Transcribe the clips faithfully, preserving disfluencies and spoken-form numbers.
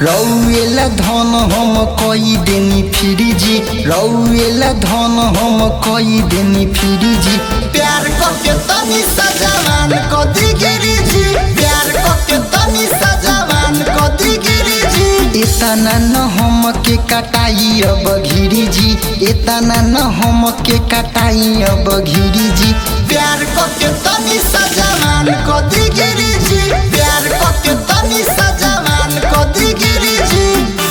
रौएला धन हम कई देनी फिरी जी रौएला धन हम कई देनी फिरी जी प्यार करके तनी सजवान को दिगिरी जी प्यार करके तनी सजवान को दिगिरी जी इतना न हम के कटाई अब घिरी जी इतना न हम के कटाई अब घिरी जी प्यार करके तनी सजवान को दिगिरी जी प्यार करके तनी सजवान को दिगिरी जी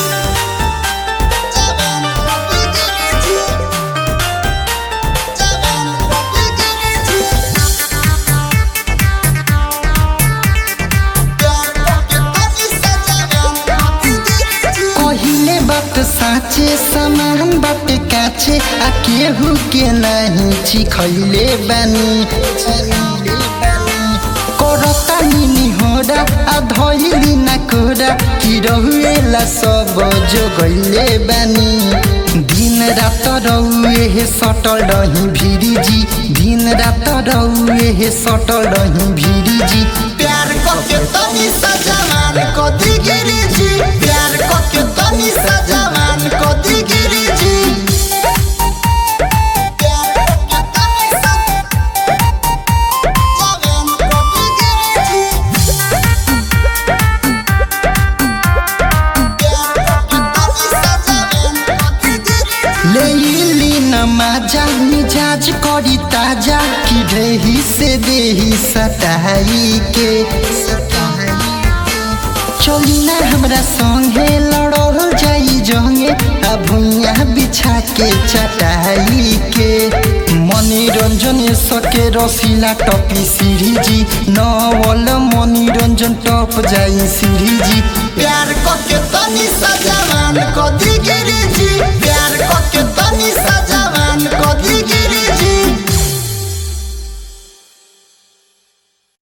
साचे समान बाटे काचे आ केहू के नहीं चिखैले बानी करता निनी होड़ा आ धइली ना कोड़ा कि रहुएला सब जो गइले बानी दिन रात रहुए हे सटल रही भिरी जी दिन रात रहुए हे सटल रही भिरी जी प्यार करके तनी सजवान को दिगिरी जी प्यार करके तनी सजवान को दिगिरी जी लेली नमाजा मिजाज करी ताजा कि ढेही से देही सटाई के चली ना हमरा संगे लड़ल जाई जंगे आ भुइया बिछा के चटाई के मनोरंजन सके रसीला टपी सीढ़ी जी नवल मनोरंजन टप जाई सीढ़ी जी प्यार करके तनी सजवान को दिगिरी जी